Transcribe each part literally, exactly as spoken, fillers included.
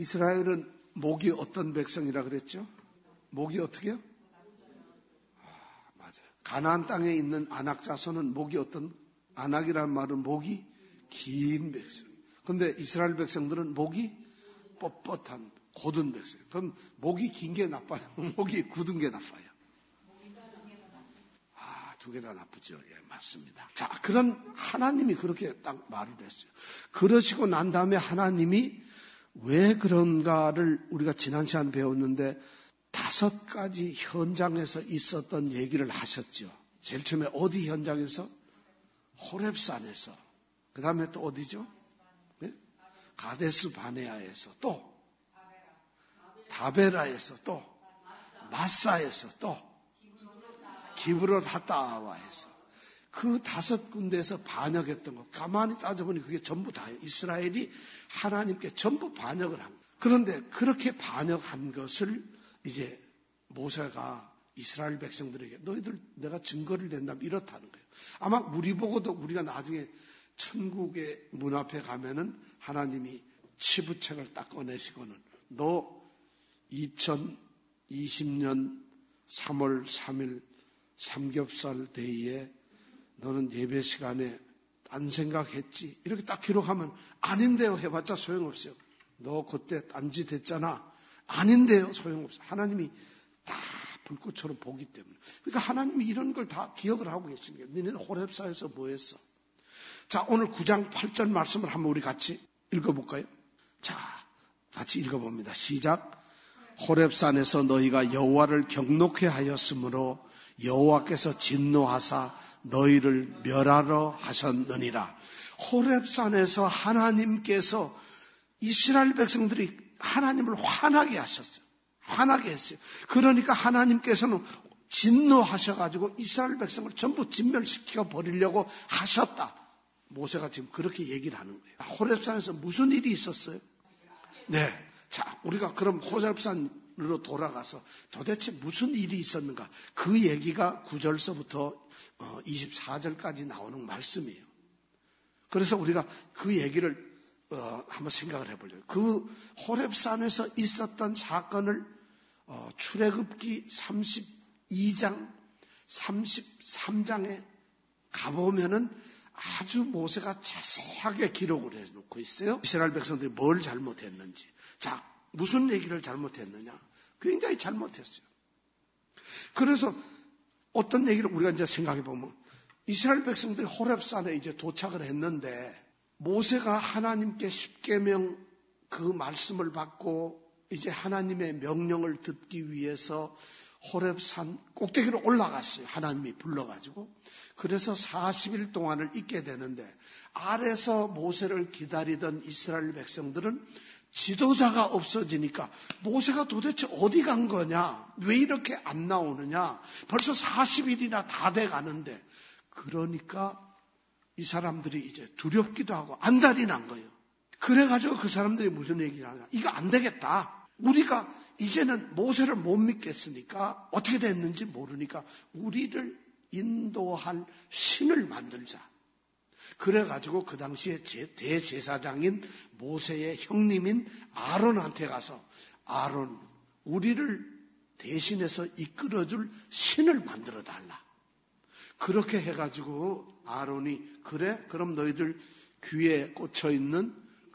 이스라엘은 목이 어떤 백성이라 그랬죠? 목이 어떻게요? 아, 맞아요. 가나안 땅에 있는 아낙 자손은 목이 어떤, 아낙이라는 말은 목이 긴 백성. 근데 이스라엘 백성들은 목이 뻣뻣한 곧은 백성. 그럼 목이 긴 게 나빠요? 목이 굳은 게 나빠요? 아, 두 개 다 나쁘죠. 예, 맞습니다. 자, 그런 하나님이 그렇게 딱 말을 했어요. 그러시고 난 다음에 하나님이 왜 그런가를 우리가 지난 시간 배웠는데 다섯 가지 현장에서 있었던 얘기를 하셨죠. 제일 처음에 어디 현장에서? 호렙산에서. 그 다음에 또 어디죠? 네? 가데스 바네아에서, 또 다베라에서, 또 마사에서, 또 기브롯 하타와에서. 그 다섯 군데에서 반역했던 거 가만히 따져보니 그게 전부 다예요. 이스라엘이 하나님께 전부 반역을 한 거예요. 그런데 그렇게 반역한 것을 이제 모세가 이스라엘 백성들에게 너희들 내가 증거를 낸다면 이렇다는 거예요. 아마 우리 보고도 우리가 나중에 천국의 문 앞에 가면은 하나님이 치부책을 딱 꺼내시고는 너 이천이십 년 삼월 삼일 삼겹살 데이에 너는 예배 시간에 딴 생각했지? 이렇게 딱 기록하면 아닌데요 해봤자 소용없어요. 너 그때 딴짓 했잖아. 아닌데요 소용없어요. 하나님이 다 불꽃처럼 보기 때문에. 그러니까 하나님이 이런 걸 다 기억을 하고 계시는 거예요. 너희는 호렙산에서 뭐 했어? 자, 오늘 구 장 팔 절 말씀을 한번 우리 같이 읽어볼까요? 자, 같이 읽어봅니다. 시작. 호렙산에서 너희가 여호와를 경노케 하였으므로 여호와께서 진노하사 너희를 멸하러 하셨느니라. 호렙산에서 하나님께서 이스라엘 백성들이 하나님을 화나게 하셨어요. 화나게 했어요. 그러니까 하나님께서는 진노하셔가지고 이스라엘 백성을 전부 진멸시켜 버리려고 하셨다. 모세가 지금 그렇게 얘기를 하는 거예요. 호렙산에서 무슨 일이 있었어요? 네. 자, 우리가 그럼 호렙산으로 돌아가서 도대체 무슨 일이 있었는가? 그 얘기가 구 절서부터 이십사 절까지 나오는 말씀이에요. 그래서 우리가 그 얘기를 어, 한번 생각을 해보려고. 그 호렙산에서 있었던 사건을 어, 출애굽기 삼십이 장, 삼십삼 장에 가보면은 아주 모세가 자세하게 기록을 해놓고 있어요. 이스라엘 백성들이 뭘 잘못했는지. 자, 무슨 얘기를 잘못했느냐? 굉장히 잘못했어요. 그래서 어떤 얘기를 우리가 이제 생각해 보면 이스라엘 백성들이 호렙산에 이제 도착을 했는데 모세가 하나님께 십계명 그 말씀을 받고 이제 하나님의 명령을 듣기 위해서 호렙산 꼭대기로 올라갔어요. 하나님이 불러가지고. 그래서 사십 일 동안을 있게 되는데 아래서 모세를 기다리던 이스라엘 백성들은 지도자가 없어지니까 모세가 도대체 어디 간 거냐? 왜 이렇게 안 나오느냐? 벌써 사십 일이나 다 돼 가는데 그러니까 이 사람들이 이제 두렵기도 하고 안달이 난 거예요. 그래가지고 그 사람들이 무슨 얘기를 하냐? 이거 안 되겠다. 우리가 이제는 모세를 못 믿겠으니까 어떻게 됐는지 모르니까 우리를 인도할 신을 만들자. 그래가지고 그 당시에 대제사장인 모세의 형님인 아론한테 가서 아론, 우리를 대신해서 이끌어줄 신을 만들어 달라. 그렇게 해가지고 아론이 그래? 그럼 너희들 귀에 꽂혀있는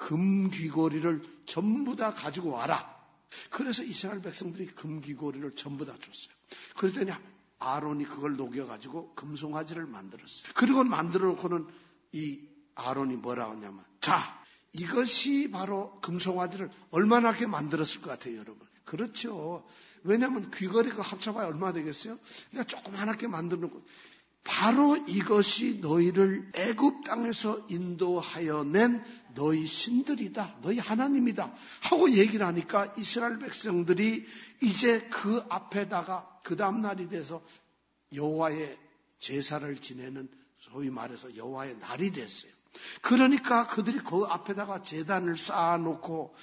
금귀고리를 전부 다 가지고 와라. 그래서 이스라엘 백성들이 금귀고리를 전부 다 줬어요. 그랬더니 아론이 그걸 녹여가지고 금송아지를 만들었어요. 그리고 만들어 놓고는 이 아론이 뭐라고 하냐면 자, 이것이 바로 금송아지를 얼마나 이렇게 만들었을 것 같아요, 여러분. 그렇죠. 왜냐하면 귀걸이가 합쳐봐야 얼마나 되겠어요? 그러니까 조그맣게 만들어 놓고 바로 이것이 너희를 애굽 땅에서 인도하여 낸 너희 신들이다. 너희 하나님이다. 하고 얘기를 하니까 이스라엘 백성들이 이제 그 앞에다가 그 다음 날이 돼서 여호와의 제사를 지내는 소위 말해서 여호와의 날이 됐어요. 그러니까 그들이 그 앞에다가 제단을 쌓아놓고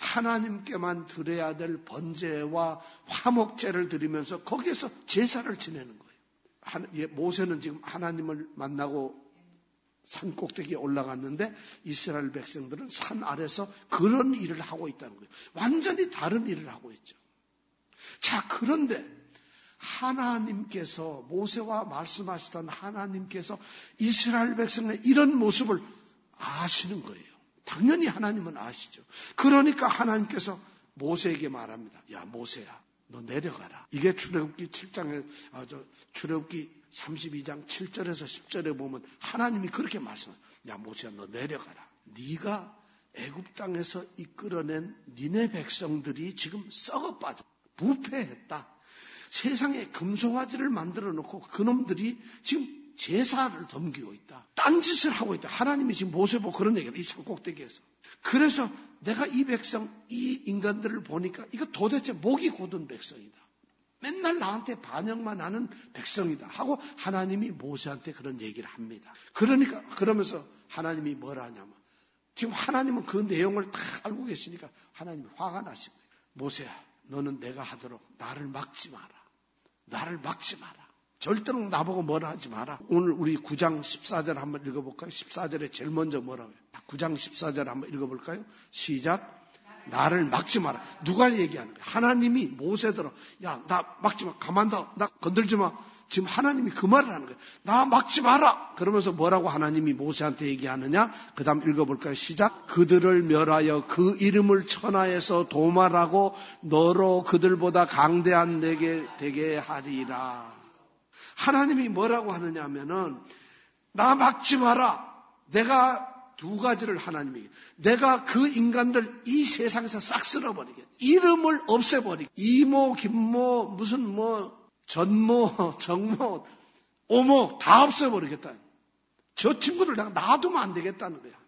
하나님께만 드려야 될 번제와 화목제를 드리면서 거기에서 제사를 지내는 거예요. 모세는 지금 하나님을 만나고 산 꼭대기에 올라갔는데 이스라엘 백성들은 산 아래서 그런 일을 하고 있다는 거예요. 완전히 다른 일을 하고 있죠. 자, 그런데 하나님께서 모세와 말씀하시던 하나님께서 이스라엘 백성의 이런 모습을 아시는 거예요. 당연히 하나님은 아시죠. 그러니까 하나님께서 모세에게 말합니다. 야, 모세야, 너 내려가라. 이게 출애굽기 칠 장에 아, 저 출애굽기 삼십이 장 칠 절에서 십 절에 보면 하나님이 그렇게 말씀해요. 야, 모세야, 너 내려가라. 네가 애굽 땅에서 이끌어낸 니네 백성들이 지금 썩어 빠져 부패했다. 세상에 금송아지를 만들어 놓고 그놈들이 지금 제사를 덤기고 있다. 딴짓을 하고 있다. 하나님이 지금 모세 보고 그런 얘기를 이 산꼭대기에서. 그래서 내가 이 백성, 이 인간들을 보니까 이거 도대체 목이 곧은 백성이다. 맨날 나한테 반역만 하는 백성이다 하고 하나님이 모세한테 그런 얘기를 합니다. 그러니까 그러면서 하나님이 뭐라 하냐면 지금 하나님은 그 내용을 다 알고 계시니까 하나님이 화가 나신 거예요. 모세야, 너는 내가 하도록 나를 막지 마라. 나를 막지 마라. 절대로 나보고 뭐라 하지 마라. 오늘 우리 구 장 십사 절 한번 읽어볼까요? 십사 절에 제일 먼저 뭐라고 해요? 구 장 십사 절 한번 읽어볼까요? 시작. 나를 막지 마라. 누가 얘기하는 거야? 하나님이 모세더러 야, 나 막지 마. 가만둬. 나 건들지 마. 지금 하나님이 그 말을 하는 거예요. 나 막지 마라. 그러면서 뭐라고 하나님이 모세한테 얘기하느냐? 그 다음 읽어볼까요? 시작. 그들을 멸하여 그 이름을 천하에서 도말하고 너로 그들보다 강대한 내게 되게 하리라. 하나님이 뭐라고 하느냐 하면은 나 막지 마라. 내가 두 가지를 하나님이 내가 그 인간들 이 세상에서 싹 쓸어버리게 이름을 없애버리게 이모 김모 무슨 뭐 전모 정모 오모 다 없애버리겠다. 저 친구들 내가 놔두면 안 되겠다는 거야.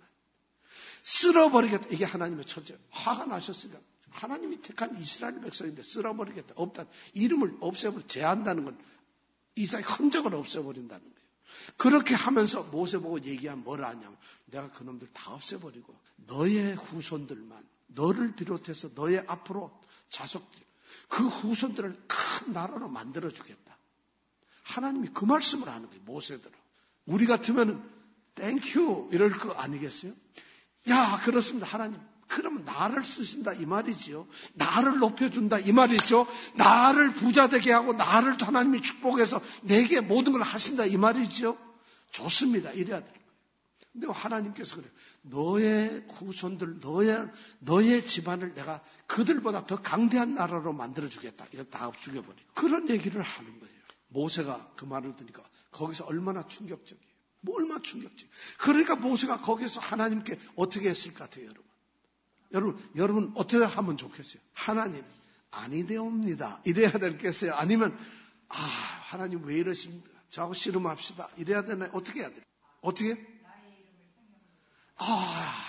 쓸어버리겠다. 이게 하나님의 처제. 화가 나셨으니까 하나님이 택한 이스라엘 백성인데 쓸어버리겠다. 없다. 이름을 없애버리 제한다는 건 이삭의 흔적을 없애버린다는 거예요. 그렇게 하면서 모세 보고 얘기하면 뭐라 하냐면 내가 그놈들 다 없애버리고 너의 후손들만 너를 비롯해서 너의 앞으로 자손들 그 후손들을 큰 나라로 만들어주겠다. 하나님이 그 말씀을 하는 거예요. 모세대로. 우리 같으면 땡큐 이럴 거 아니겠어요? 야, 그렇습니다. 하나님. 그러면 나를 쓰신다 이 말이지요. 나를 높여준다 이 말이죠. 나를 부자 되게 하고 나를 하나님이 축복해서 내게 모든 걸 하신다 이 말이지요. 좋습니다. 이래야 될 거예요. 근데 하나님께서 그래요. 너의 후손들, 너의, 너의 집안을 내가 그들보다 더 강대한 나라로 만들어주겠다. 이거 다 죽여버리고. 그런 얘기를 하는 거예요. 모세가 그 말을 들으니까 거기서 얼마나 충격적이에요. 뭐 얼마나 충격적이에요. 그러니까 모세가 거기서 하나님께 어떻게 했을 것 같아요, 여러분. 여러분, 여러분 어떻게 하면 좋겠어요? 하나님, 아니되옵니다. 이래야 될겠어요? 아니면, 아, 하나님 왜 이러십니까? 저하고 씨름합시다. 이래야 되나요? 어떻게 해야 돼요? 어떻게? 아,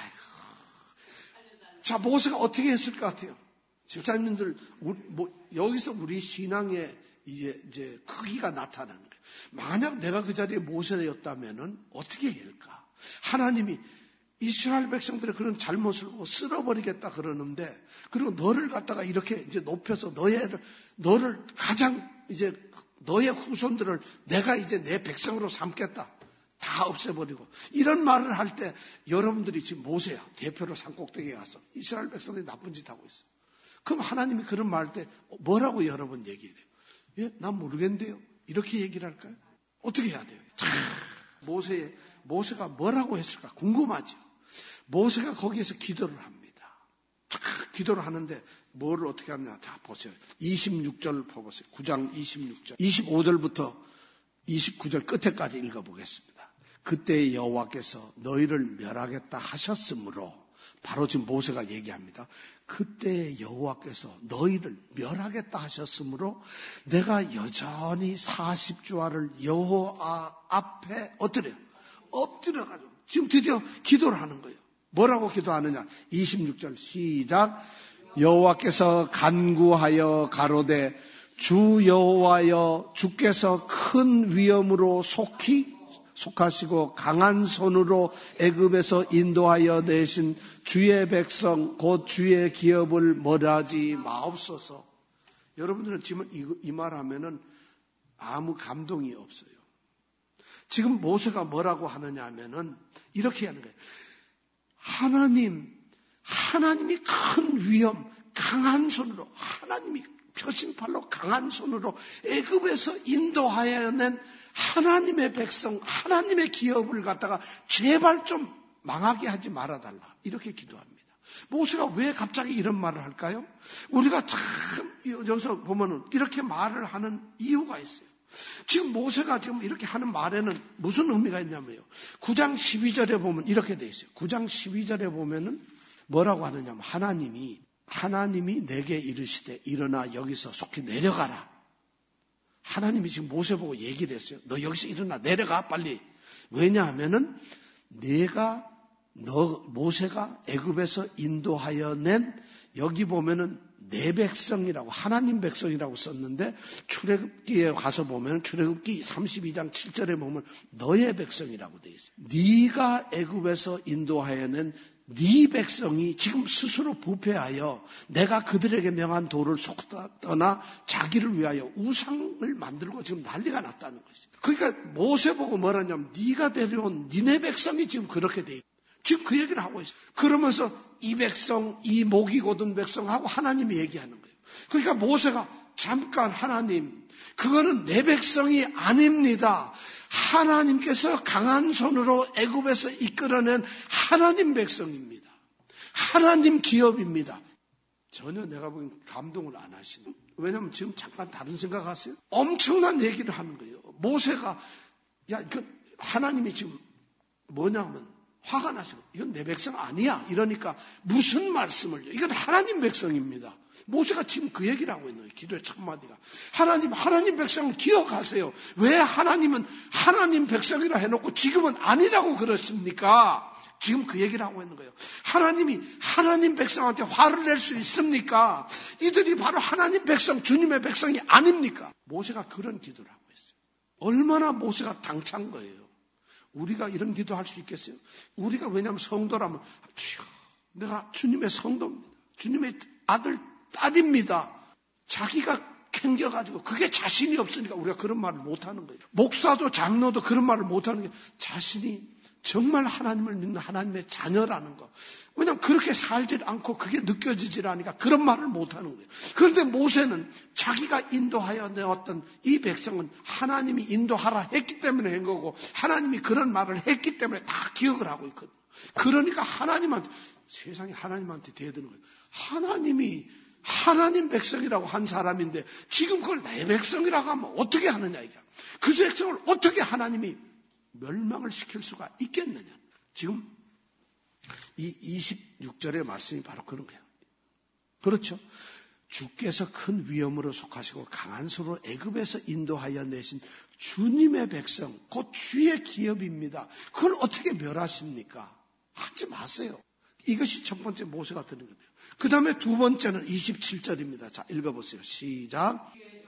자, 모세가 어떻게 했을 것 같아요? 집사님들, 우리, 뭐, 여기서 우리 신앙의 이제, 이제 크기가 나타나는 거예요. 만약 내가 그 자리에 모세였다면은 어떻게 할까? 하나님이 이스라엘 백성들의 그런 잘못을 보고 쓸어버리겠다 그러는데, 그리고 너를 갖다가 이렇게 이제 높여서 너의, 너를 가장 이제 너의 후손들을 내가 이제 내 백성으로 삼겠다. 다 없애버리고. 이런 말을 할 때 여러분들이 지금 모세야. 대표로 산꼭대기에 가서 이스라엘 백성들이 나쁜 짓 하고 있어. 그럼 하나님이 그런 말 할 때 뭐라고 여러분 얘기해야 돼요? 예? 난 모르겠는데요. 이렇게 얘기를 할까요? 어떻게 해야 돼요? 참, 모세, 모세가 뭐라고 했을까? 궁금하죠. 모세가 거기에서 기도를 합니다. 참, 기도를 하는데 뭐를 어떻게 하느냐. 자, 보세요. 이십육 절 보세요. 구 장 이십육 절. 이십오 절부터 이십구 절 끝에까지 읽어보겠습니다. 그때 여호와께서 너희를 멸하겠다 하셨으므로, 바로 지금 모세가 얘기합니다. 그때 여호와께서 너희를 멸하겠다 하셨으므로 내가 여전히 사십 주화를 여호와 앞에 엎드려 엎드려가지고 지금 드디어 기도를 하는 거예요. 뭐라고 기도하느냐? 이십육 절 시작. 여호와께서 간구하여 가로되 주 여호와여, 주께서 큰 위엄으로 속히 속하시고 강한 손으로 애굽에서 인도하여 내신 주의 백성 곧 주의 기업을 멀어하지 마옵소서. 여러분들은 지금 이, 이 말하면은 아무 감동이 없어요. 지금 모세가 뭐라고 하느냐 하면은 이렇게 하는 거예요. 하나님, 하나님이 큰 위험, 강한 손으로, 하나님이 표심팔로 강한 손으로 애굽에서 인도하여 낸 하나님의 백성, 하나님의 기업을 갖다가 제발 좀 망하게 하지 말아달라. 이렇게 기도합니다. 모세가 왜 갑자기 이런 말을 할까요? 우리가 참 여기서 보면은 이렇게 말을 하는 이유가 있어요. 지금 모세가 지금 이렇게 하는 말에는 무슨 의미가 있냐면요. 구 장 십이 절에 보면 이렇게 돼 있어요. 구 장 십이 절에 보면은 뭐라고 하느냐면 하나님이 하나님이 내게 이르시되 일어나 여기서 속히 내려가라. 하나님이 지금 모세 보고 얘기를 했어요. 너 여기서 일어나 내려가 빨리. 왜냐하면은 내가 너 모세가 애굽에서 인도하여 낸 여기 보면은 내 백성이라고 하나님 백성이라고 썼는데 출애굽기에 가서 보면 출애굽기 삼십이 장 칠 절에 보면 너의 백성이라고 돼 있어요. 네가 애굽에서 인도하여 낸 네 백성이 지금 스스로 부패하여 내가 그들에게 명한 도를 속다거나 자기를 위하여 우상을 만들고 지금 난리가 났다는 것이죠. 그러니까 모세 보고 뭐라냐면 네가 데려온 니네 백성이 지금 그렇게 돼 있어요. 지금 그 얘기를 하고 있어요. 그러면서 이 백성, 이 목이 곧은 백성하고 하나님이 얘기하는 거예요. 그러니까 모세가 잠깐 하나님, 그거는 내 백성이 아닙니다. 하나님께서 강한 손으로 애굽에서 이끌어낸 하나님 백성입니다. 하나님 기업입니다. 전혀 내가 보기엔 감동을 안 하시는. 왜냐하면 지금 잠깐 다른 생각하세요? 엄청난 얘기를 하는 거예요. 모세가 야, 이거 하나님이 지금 뭐냐면 화가 나서 이건 내 백성 아니야 이러니까 무슨 말씀을요? 이건 하나님 백성입니다. 모세가 지금 그 얘기를 하고 있는 거예요. 기도의 첫 마디가 하나님 하나님 백성을 기억하세요. 왜 하나님은 하나님 백성이라 해놓고 지금은 아니라고 그러십니까? 지금 그 얘기를 하고 있는 거예요. 하나님이 하나님 백성한테 화를 낼 수 있습니까? 이들이 바로 하나님 백성, 주님의 백성이 아닙니까? 모세가 그런 기도를 하고 있어요. 얼마나 모세가 당찬 거예요. 우리가 이런 기도할 수 있겠어요? 우리가 왜냐하면 성도라면 주여, 내가 주님의 성도입니다. 주님의 아들, 딸입니다. 자기가 캥겨가지고 그게 자신이 없으니까 우리가 그런 말을 못하는 거예요. 목사도 장로도 그런 말을 못하는 게 자신이 정말 하나님을 믿는 하나님의 자녀라는 거. 왜냐하면 그렇게 살질 않고 그게 느껴지질 않으니까 그런 말을 못하는 거예요. 그런데 모세는 자기가 인도하여 내었던 이 백성은 하나님이 인도하라 했기 때문에 한 거고 하나님이 그런 말을 했기 때문에 다 기억을 하고 있거든요. 그러니까 하나님한테 세상에 하나님한테 대드는 거예요. 하나님이 하나님 백성이라고 한 사람인데 지금 그걸 내 백성이라고 하면 어떻게 하느냐 이게. 그 백성을 어떻게 하나님이 멸망을 시킬 수가 있겠느냐. 지금 이 이십육 절의 말씀이 바로 그런 거예요. 그렇죠. 주께서 큰 위엄으로 속하시고 강한 손으로 애굽에서 인도하여 내신 주님의 백성, 곧 주의 기업입니다. 그걸 어떻게 멸하십니까? 하지 마세요. 이것이 첫 번째 모세가 드는 거예요. 그 다음에 두 번째는 이십칠 절입니다. 자, 읽어보세요. 시작.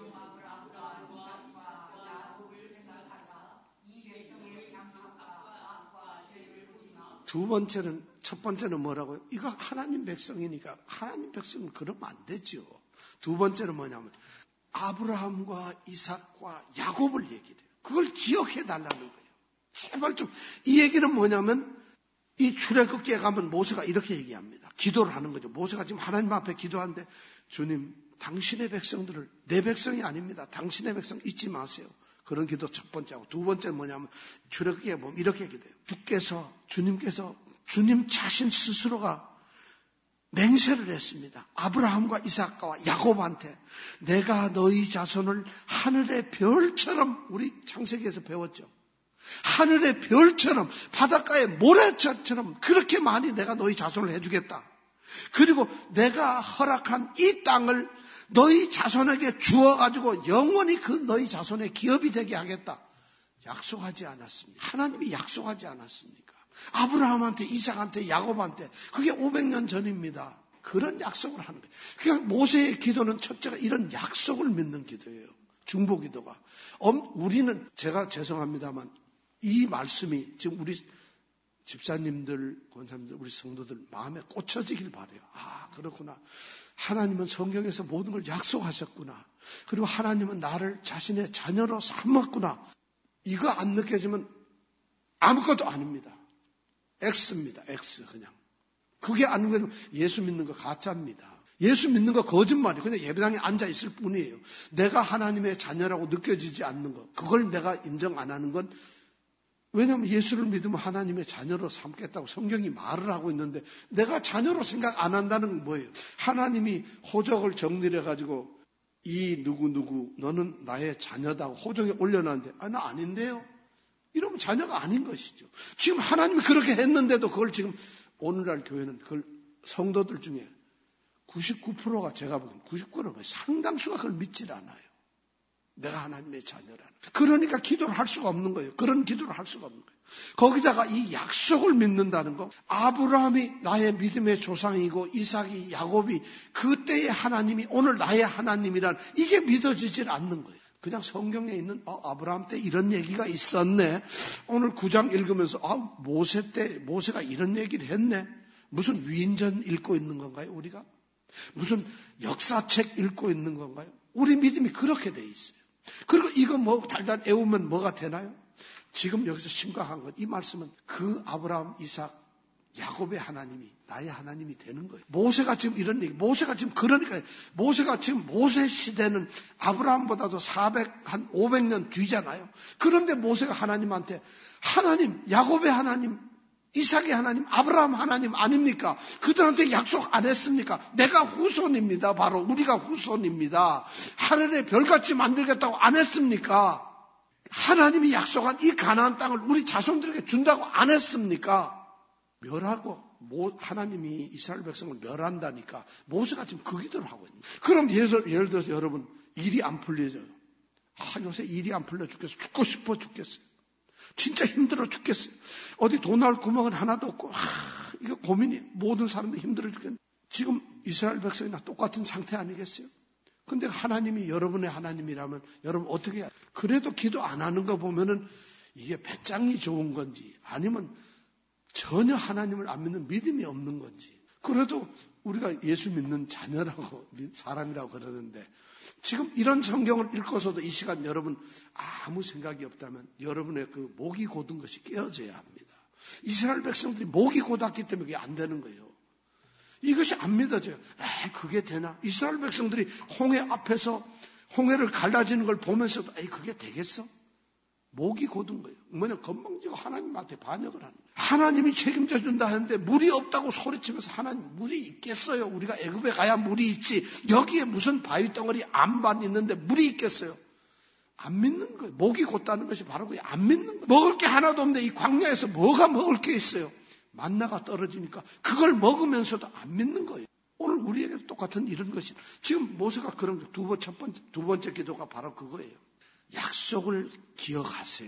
두 번째는, 첫 번째는 뭐라고요? 이거 하나님 백성이니까 하나님 백성은 그러면 안 되죠. 두 번째는 뭐냐면 아브라함과 이삭과 야곱을 얘기를 해요. 그걸 기억해 달라는 거예요. 제발 좀, 이 얘기는 뭐냐면 이 출애굽기에 가면 모세가 이렇게 얘기합니다. 기도를 하는 거죠. 모세가 지금 하나님 앞에 기도하는데 주님, 당신의 백성들을 내 백성이 아닙니다. 당신의 백성 잊지 마세요. 그런 기도 첫 번째하고 두 번째는 뭐냐면 출애굽기에 보면 이렇게 기도해요. 주께서 주님께서 주님 자신 스스로가 맹세를 했습니다. 아브라함과 이삭과 야곱한테 내가 너희 자손을 하늘의 별처럼, 우리 창세기에서 배웠죠. 하늘의 별처럼 바닷가의 모래처럼 그렇게 많이 내가 너희 자손을 해주겠다. 그리고 내가 허락한 이 땅을 너희 자손에게 주어가지고 영원히 그 너희 자손의 기업이 되게 하겠다. 약속하지 않았습니까? 하나님이 약속하지 않았습니까? 아브라함한테, 이삭한테, 야곱한테. 그게 오백 년 전입니다. 그런 약속을 하는 거예요. 그러니까 모세의 기도는 첫째가 이런 약속을 믿는 기도예요. 중보 기도가. 우리는, 제가 죄송합니다만 이 말씀이 지금 우리 집사님들, 권사님들, 우리 성도들 마음에 꽂혀지길 바라요. 아, 그렇구나. 하나님은 성경에서 모든 걸 약속하셨구나. 그리고 하나님은 나를 자신의 자녀로 삼았구나. 이거 안 느껴지면 아무것도 아닙니다. X입니다. X 그냥. 그게 아닌 거는 예수 믿는 거 가짜입니다. 예수 믿는 거 거짓말이에요. 그냥 예배당에 앉아 있을 뿐이에요. 내가 하나님의 자녀라고 느껴지지 않는 거. 그걸 내가 인정 안 하는 건 왜냐하면 예수를 믿으면 하나님의 자녀로 삼겠다고 성경이 말을 하고 있는데 내가 자녀로 생각 안 한다는 건 뭐예요? 하나님이 호적을 정리를 해가지고 이 누구누구 너는 나의 자녀다 호적에 올려놨는데 아, 나 아닌데요? 이러면 자녀가 아닌 것이죠. 지금 하나님이 그렇게 했는데도 그걸 지금 오늘날 교회는 그걸 성도들 중에 구십구 퍼센트가 제가 보기엔 구십구 퍼센트가 상당수가 그걸 믿질 않아요. 내가 하나님의 자녀라는. 그러니까 기도를 할 수가 없는 거예요. 그런 기도를 할 수가 없는 거예요. 거기다가 이 약속을 믿는다는 거. 아브라함이 나의 믿음의 조상이고 이삭이 야곱이 그때의 하나님이 오늘 나의 하나님이란 이게 믿어지질 않는 거예요. 그냥 성경에 있는 어, 아브라함 때 이런 얘기가 있었네. 오늘 구 장 읽으면서 아, 모세 때 모세가 이런 얘기를 했네. 무슨 위인전 읽고 있는 건가요? 우리가? 무슨 역사책 읽고 있는 건가요? 우리 믿음이 그렇게 돼 있어요. 그리고 이거 뭐 달달 애우면 뭐가 되나요? 지금 여기서 심각한 건 이 말씀은 그 아브라함, 이삭, 야곱의 하나님이 나의 하나님이 되는 거예요. 모세가 지금 이런 얘기, 모세가 지금 그러니까 모세가 지금 모세 시대는 아브라함보다도 사백, 한 오백 년 뒤잖아요. 그런데 모세가 하나님한테 하나님, 야곱의 하나님, 이삭의 하나님, 아브라함 하나님 아닙니까? 그들한테 약속 안 했습니까? 내가 후손입니다. 바로 우리가 후손입니다. 하늘의 별같이 만들겠다고 안 했습니까? 하나님이 약속한 이 가나안 땅을 우리 자손들에게 준다고 안 했습니까? 멸하고 하나님이 이스라엘 백성을 멸한다니까 모세가 지금 그 기도를 하고 있는 거예요. 그럼 예를, 예를 들어서 여러분 일이 안 풀려져요. 아, 요새 일이 안 풀려 죽겠어. 죽고 싶어 죽겠어요. 진짜 힘들어 죽겠어요. 어디 돈 나올 구멍은 하나도 없고 아, 이거 고민이 모든 사람들이 힘들어 죽겠네. 지금 이스라엘 백성이나 똑같은 상태 아니겠어요? 근데 하나님이 여러분의 하나님이라면 여러분 어떻게 해야 그래도 기도 안 하는 거 보면은 이게 배짱이 좋은 건지 아니면 전혀 하나님을 안 믿는 믿음이 없는 건지 그래도 우리가 예수 믿는 자녀라고 사람이라고 그러는데 지금 이런 성경을 읽고서도 이 시간 여러분 아무 생각이 없다면 여러분의 그 목이 곧은 것이 깨어져야 합니다. 이스라엘 백성들이 목이 곧았기 때문에 그게 안 되는 거예요. 이것이 안 믿어져요. 에이, 그게 되나? 이스라엘 백성들이 홍해 앞에서 홍해를 갈라지는 걸 보면서도 에이, 그게 되겠어? 목이 곧은 거예요. 뭐냐, 건방지고 하나님한테 반역을 하는 거예요. 하나님이 책임져 준다 하는데 물이 없다고 소리치면서 하나님 물이 있겠어요? 우리가 애굽에 가야 물이 있지. 여기에 무슨 바위 덩어리 안반 있는데 물이 있겠어요? 안 믿는 거예요. 목이 곧다는 것이 바로 그게 안 믿는 거예요. 먹을 게 하나도 없는데 이 광야에서 뭐가 먹을 게 있어요? 만나가 떨어지니까 그걸 먹으면서도 안 믿는 거예요. 오늘 우리에게도 똑같은 이런 것이 지금 모세가 그런 거 두 번, 첫 번째, 두 번째 기도가 바로 그거예요. 약속을 기억하세요.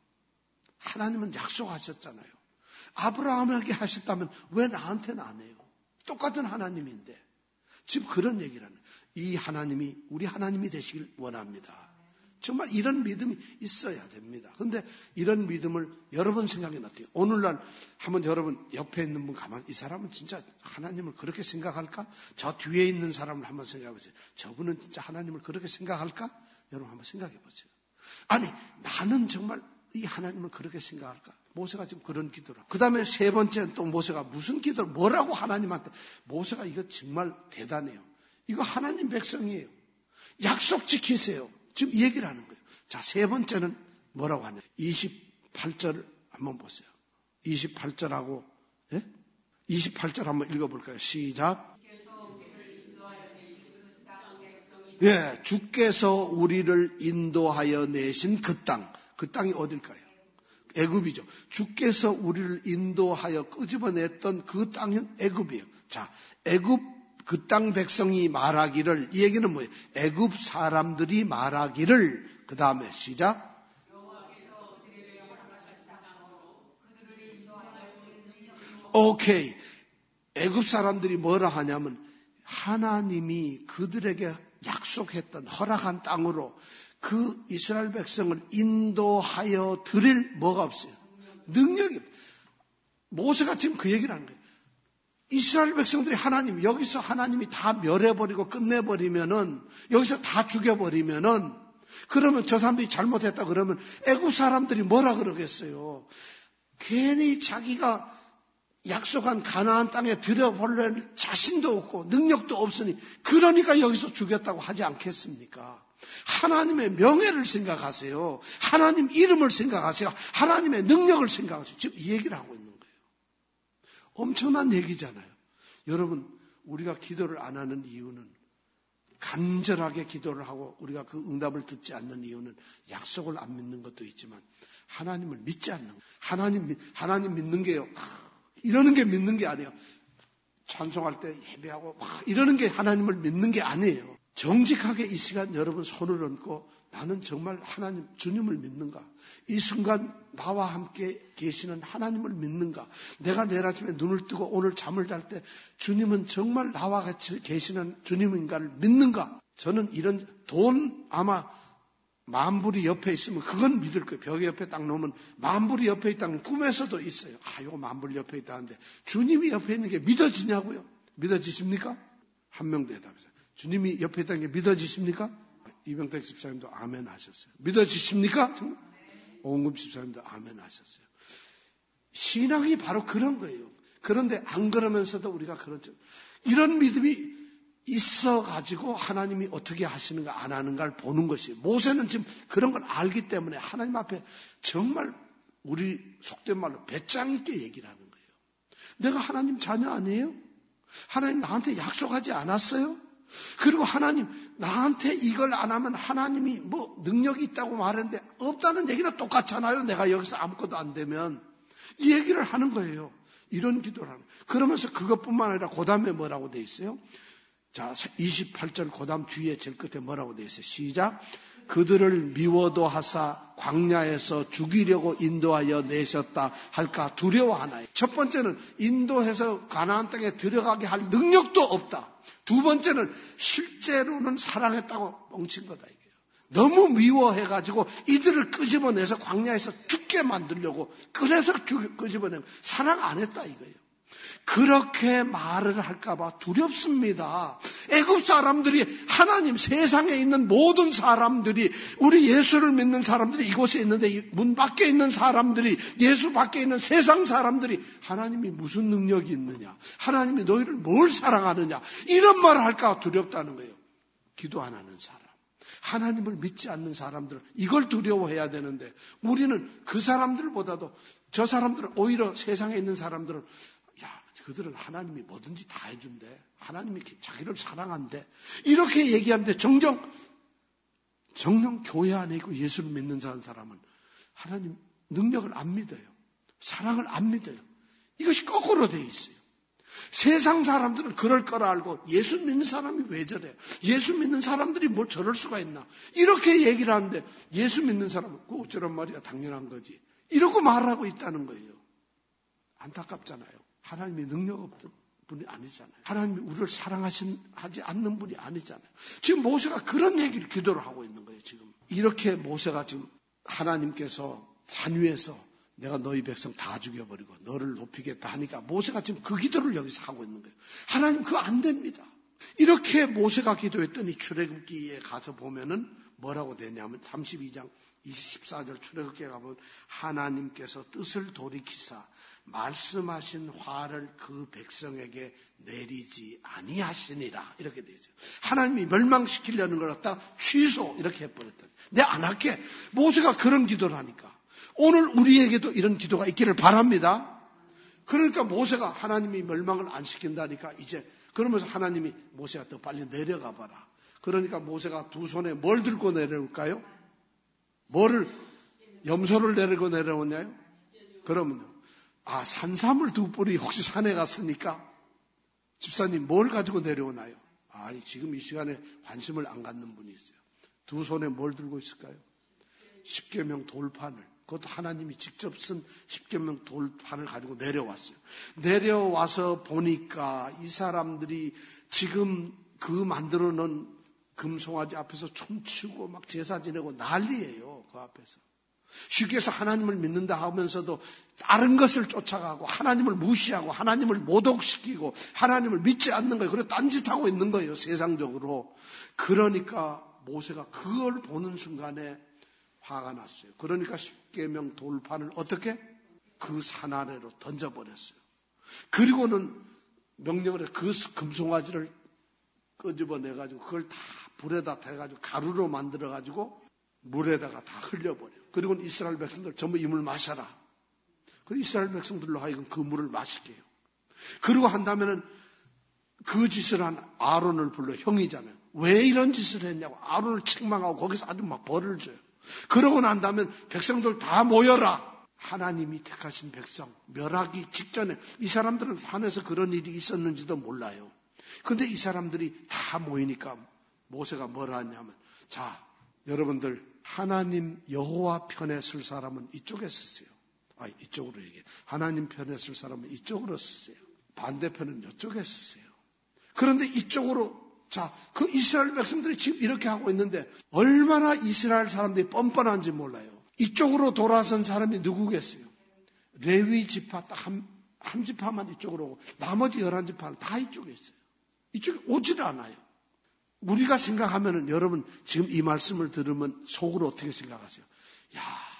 하나님은 약속하셨잖아요. 아브라함에게 하셨다면 왜 나한테는 안 해요? 똑같은 하나님인데 지금 그런 얘기를 하는 거예요. 이 하나님이 우리 하나님이 되시길 원합니다. 정말 이런 믿음이 있어야 됩니다. 그런데 이런 믿음을 여러분 생각은 어때요? 오늘날 한번 여러분 옆에 있는 분 가만 이 사람은 진짜 하나님을 그렇게 생각할까? 저 뒤에 있는 사람을 한번 생각해 보세요. 저분은 진짜 하나님을 그렇게 생각할까? 여러분 한번 생각해 보세요. 아니 나는 정말 이 하나님을 그렇게 생각할까? 모세가 지금 그런 기도를 그 다음에 세 번째 또 모세가 무슨 기도를 뭐라고 하나님한테 모세가 이거 정말 대단해요. 이거 하나님 백성이에요. 약속 지키세요. 지금 이 얘기를 하는 거예요. 자, 세 번째는 뭐라고 하냐? 이십팔 절 한번 보세요. 이십팔 절하고 예? 이십팔 절 한번 읽어볼까요? 시작. 예, 주께서 우리를 인도하여 내신 그 땅. 그 땅이 어딜까요? 애굽이죠. 주께서 우리를 인도하여 끄집어냈던 그 땅은 애굽이에요. 자, 애굽 그 땅 백성이 말하기를 이 얘기는 뭐예요? 애굽 사람들이 말하기를 그 다음에 시작. 오케이. 애굽 사람들이 뭐라 하냐면 하나님이 그들에게 약속했던 허락한 땅으로 그 이스라엘 백성을 인도하여 드릴 뭐가 없어요? 능력이 없어요. 모세가 지금 그 얘기를 하는 거예요. 이스라엘 백성들이 하나님, 여기서 하나님이 다 멸해버리고 끝내버리면은, 여기서 다 죽여버리면은, 그러면 저 사람들이 잘못했다 그러면 애굽 사람들이 뭐라 그러겠어요? 괜히 자기가 약속한 가나안 땅에 들여볼 자신도 없고 능력도 없으니 그러니까 여기서 죽였다고 하지 않겠습니까? 하나님의 명예를 생각하세요. 하나님 이름을 생각하세요. 하나님의 능력을 생각하세요. 지금 이 얘기를 하고 있는 거예요. 엄청난 얘기잖아요. 여러분, 우리가 기도를 안 하는 이유는, 간절하게 기도를 하고 우리가 그 응답을 듣지 않는 이유는 약속을 안 믿는 것도 있지만 하나님을 믿지 않는 거예요. 하나님, 하나님 믿는 게요, 이러는 게 믿는 게 아니에요. 찬송할 때 예배하고 막 이러는 게 하나님을 믿는 게 아니에요. 정직하게 이 시간 여러분 손을 얹고 나는 정말 하나님, 주님을 믿는가? 이 순간 나와 함께 계시는 하나님을 믿는가? 내가 내일 아침에 눈을 뜨고 오늘 잠을 잘 때 주님은 정말 나와 같이 계시는 주님인가를 믿는가? 저는 이런 돈 아마 만불이 옆에 있으면 그건 믿을 거예요. 벽에 옆에 딱 놓으면 만불이 옆에 있다는 꿈에서도 있어요. 아, 이거 만불 옆에 있다는데 주님이 옆에 있는 게 믿어지냐고요? 믿어지십니까? 한 명 대답하세요. 주님이 옆에 있다는 게 믿어지십니까? 이병택 집사님도 아멘 하셨어요. 믿어지십니까? 정말? 오은금 집사님도 아멘 하셨어요. 신앙이 바로 그런 거예요. 그런데 안 그러면서도 우리가 그렇죠. 이런 믿음이 있어가지고 하나님이 어떻게 하시는가 안 하는가를 보는 것이에요. 모세는 지금 그런 걸 알기 때문에 하나님 앞에 정말 우리 속된 말로 배짱 있게 얘기를 하는 거예요. 내가 하나님 자녀 아니에요? 하나님 나한테 약속하지 않았어요? 그리고 하나님 나한테 이걸 안 하면 하나님이 뭐 능력이 있다고 말했는데 없다는 얘기도 똑같잖아요. 내가 여기서 아무것도 안 되면 이 얘기를 하는 거예요. 이런 기도를 하는 거예요. 그러면서 그것뿐만 아니라 그 다음에 뭐라고 돼 있어요? 자, 이십팔 절 그 다음 뒤에 제일 끝에 뭐라고 돼 있어요? 시작. 그들을 미워도 하사 광야에서 죽이려고 인도하여 내셨다 할까 두려워하나요? 첫 번째는 인도해서 가나안 땅에 들어가게 할 능력도 없다. 두 번째는 실제로는 사랑했다고 뻥친 거다 이게요. 너무 미워해가지고 이들을 끄집어내서 광야에서 죽게 만들려고 그래서 끄집어내고 사랑 안 했다 이거예요. 그렇게 말을 할까봐 두렵습니다. 애굽 사람들이 하나님, 세상에 있는 모든 사람들이, 우리 예수를 믿는 사람들이 이곳에 있는데 문 밖에 있는 사람들이, 예수 밖에 있는 세상 사람들이 하나님이 무슨 능력이 있느냐, 하나님이 너희를 뭘 사랑하느냐, 이런 말을 할까 두렵다는 거예요. 기도 안 하는 사람, 하나님을 믿지 않는 사람들은 이걸 두려워해야 되는데 우리는 그 사람들보다도 저 사람들은 오히려 세상에 있는 사람들은 야, 그들은 하나님이 뭐든지 다 해준대. 하나님이 자기를 사랑한대. 이렇게 얘기하는데 정정, 정녕 교회 안에 있고 예수를 믿는 사람은 하나님 능력을 안 믿어요. 사랑을 안 믿어요. 이것이 거꾸로 돼 있어요. 세상 사람들은 그럴 거라 알고 예수 믿는 사람이 왜 저래? 예수 믿는 사람들이 뭘 저럴 수가 있나? 이렇게 얘기를 하는데 예수 믿는 사람은 그 어쩌란 말이야, 당연한 거지. 이러고 말하고 있다는 거예요. 안타깝잖아요. 하나님이 능력 없던 분이 아니잖아요. 하나님이 우리를 사랑하지 않는 분이 아니잖아요. 지금 모세가 그런 얘기를 기도를 하고 있는 거예요. 지금 이렇게 모세가 지금 하나님께서 산 위에서 내가 너희 백성 다 죽여버리고 너를 높이겠다 하니까 모세가 지금 그 기도를 여기서 하고 있는 거예요. 하나님 그거 안 됩니다. 이렇게 모세가 기도했더니 출애굽기에 가서 보면은 뭐라고 되냐면 삼십이 장 이십사 절 출애굽기에 가보면 하나님께서 뜻을 돌이키사 말씀하신 화를 그 백성에게 내리지 아니하시니라 이렇게 되어 있어요. 하나님이 멸망시키려는 걸 갖다 취소 이렇게 해버렸다. 내가 안 할게. 모세가 그런 기도를 하니까 오늘 우리에게도 이런 기도가 있기를 바랍니다. 그러니까 모세가 하나님이 멸망을 안 시킨다니까 이제 그러면서 하나님이 모세가 더 빨리 내려가 봐라. 그러니까 모세가 두 손에 뭘 들고 내려올까요? 뭐를, 염소를 내리고 내려오냐요? 그러면요. 아, 산삼을 두 뿌리 혹시 산에 갔으니까 집사님 뭘 가지고 내려오나요? 아, 지금 이 시간에 관심을 안 갖는 분이 있어요. 두 손에 뭘 들고 있을까요? 십계명 돌판을. 그것도 하나님이 직접 쓴 십계명 돌판을 가지고 내려왔어요. 내려와서 보니까 이 사람들이 지금 그 만들어 놓은 금송아지 앞에서 춤추고 막 제사 지내고 난리예요. 그 앞에서. 쉽게 해서 하나님을 믿는다 하면서도 다른 것을 쫓아가고 하나님을 무시하고 하나님을 모독시키고 하나님을 믿지 않는 거예요. 그리고 딴짓하고 있는 거예요. 세상적으로. 그러니까 모세가 그걸 보는 순간에 화가 났어요. 그러니까 십계명 돌판을 어떻게? 그 산 아래로 던져버렸어요. 그리고는 명령을 해서 그 금송아지를 끄집어내가지고 그걸 다 불에다 대가지고 가루로 만들어가지고 물에다가 다 흘려버려요. 그리고는 이스라엘 백성들 전부 이 물 마셔라. 그 이스라엘 백성들로 하여금 그 물을 마시게 해요. 그리고 한다면은 그 짓을 한 아론을 불러, 형이잖아요. 왜 이런 짓을 했냐고 아론을 책망하고 거기서 아주 막 벌을 줘요. 그러고 난 다음에 백성들 다 모여라. 하나님이 택하신 백성 멸하기 직전에 이 사람들은 산에서 그런 일이 있었는지도 몰라요. 그런데 이 사람들이 다 모이니까 모세가 뭐라 하냐면, 자 여러분들 하나님 여호와 편에 설 사람은 이쪽에 서세요. 아, 이쪽으로 얘기해. 하나님 편에 설 사람은 이쪽으로 서세요. 반대편은 이쪽에 서세요. 그런데 이쪽으로, 자, 그 이스라엘 백성들이 지금 이렇게 하고 있는데 얼마나 이스라엘 사람들이 뻔뻔한지 몰라요. 이쪽으로 돌아선 사람이 누구겠어요? 레위 지파 딱 한, 한 지파만 이쪽으로 오고 나머지 열한 지파는 다 이쪽에 있어요. 이쪽에 오질 않아요. 우리가 생각하면은 여러분 지금 이 말씀을 들으면 속으로 어떻게 생각하세요? 야,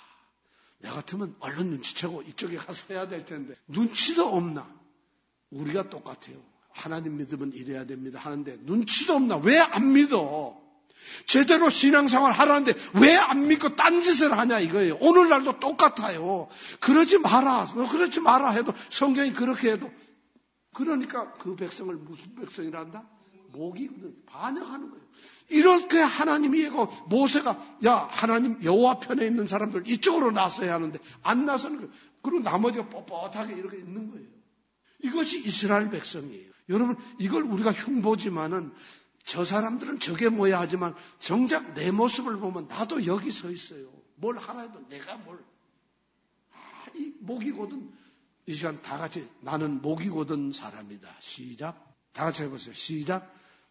내 같으면 얼른 눈치채고 이쪽에 가서 해야 될 텐데 눈치도 없나? 우리가 똑같아요. 하나님 믿으면 이래야 됩니다 하는데 눈치도 없나? 왜 안 믿어? 제대로 신앙생활 하라는데 왜 안 믿고 딴짓을 하냐 이거예요. 오늘날도 똑같아요. 그러지 마라. 너 그러지 마라 해도 성경이 그렇게 해도 그러니까 그 백성을 무슨 백성이란다? 목이거든. 반역하는 거예요. 이렇게 하나님이 얘기하고 모세가 야 하나님 여호와 편에 있는 사람들 이쪽으로 나서야 하는데 안 나서는 거예요. 그리고 나머지가 뻣뻣하게 이렇게 있는 거예요. 이것이 이스라엘 백성이에요. 여러분 이걸 우리가 흉보지만은 저 사람들은 저게 뭐야 하지만 정작 내 모습을 보면 나도 여기 서 있어요. 뭘 하라 해도 내가 뭘. 아, 이 목이 고든 이 시간 다 같이 나는 목이 고든 사람이다. 시작. 다 같이 해보세요. 시작.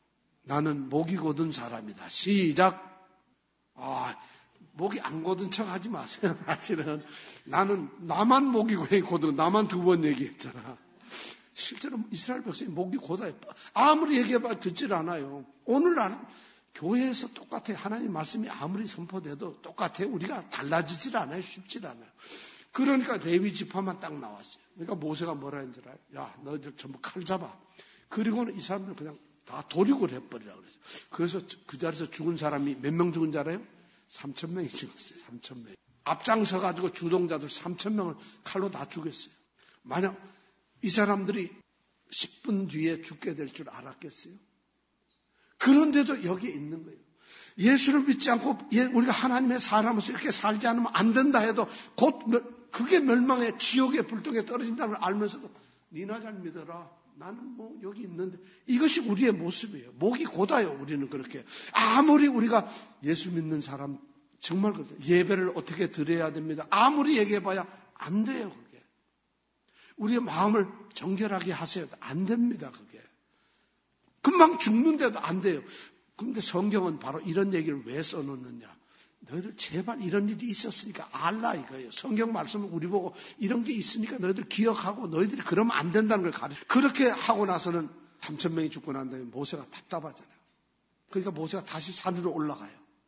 나는 목이 고든 사람이다. 시작. 아, 목이 안 고든 척 하지 마세요. 사실은 나는 나만 목이 고든 나만 두 번 얘기했잖아. 실제로 이스라엘 백성이 목이 고다요. 아무리 얘기해봐 듣질 않아요. 오늘날 교회에서 똑같아요. 하나님 말씀이 아무리 선포돼도 똑같아요. 우리가 달라지질 않아요. 쉽질 않아요. 그러니까 레위 지파만 딱 나왔어요. 그러니까 모세가 뭐라 했는지 알아요? 야, 너희들 전부 칼 잡아. 그리고는 이 사람들 그냥 다 도륙을 해버리라고 그랬어요. 그래서 그 자리에서 죽은 사람이 몇 명 죽은 줄 알아요? 삼천 명이 죽었어요. 삼천 명. 앞장서가지고 주동자들 삼천 명을 칼로 다 죽였어요. 만약 이 사람들이 십 분 뒤에 죽게 될 줄 알았겠어요? 그런데도 여기에 있는 거예요. 예수를 믿지 않고 우리가 하나님의 사람으로서 이렇게 살지 않으면 안 된다 해도 곧 그게 멸망의 지옥의 불똥에 떨어진다는 걸 알면서도 니나 잘 믿어라. 나는 뭐 여기 있는데 이것이 우리의 모습이에요. 목이 고다요. 우리는 그렇게. 아무리 우리가 예수 믿는 사람 정말 그렇다. 예배를 어떻게 드려야 됩니다. 아무리 얘기해봐야 안 돼요. 그게. 우리의 마음을 정결하게 하세요. 안 됩니다. 그게. 금방 죽는데도 안 돼요. 그런데 성경은 바로 이런 얘기를 왜 써놓느냐. 너희들 제발 이런 일이 있었으니까 알라 이거예요. 성경 말씀을 우리 보고 이런 게 있으니까 너희들 기억하고 너희들이 그러면 안 된다는 걸 가르쳐. 그렇게 하고 나서는 삼천 명이 죽고 난 다음에 모세가 답답하잖아요. 그러니까 모세가 다시 산으로 올라가요.